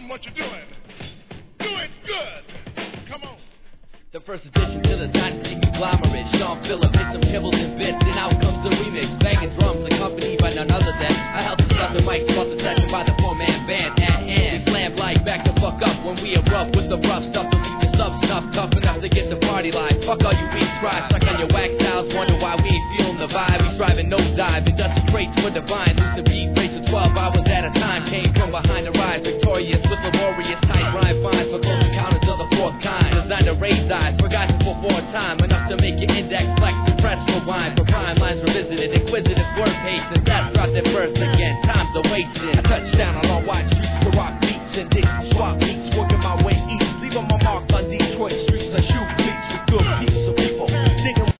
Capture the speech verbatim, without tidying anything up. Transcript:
them what you're doing. Do it good. Come on. The first edition to the Dynasty conglomerate. Sean Phillips hit some kibbles and bits, and out comes the remix. Banging drums accompanied by none other than a healthy southern mic, brought the session by the four-man band at hand. We slam like back the fuck up when we erupt with the rough stuff to leave the sub stuff tough enough to get the party live. Fuck all you weak tries, stuck on your wax towels, wonder why we ain't feeling the vibe. We driving nosedive, and dusty crates were divine. Lose the beat, race of twelve hours at a time. Came from behind the rise, victorious with laborious tight rhyme finds for close encounters of the fourth kind. Designed to raise eyes, forgotten for more time, enough to make your index flex and press rewind. For prime lines revisited, inquisitive word pace, and that's dropped at first again. Time's a wasting. A touchdown on our watch.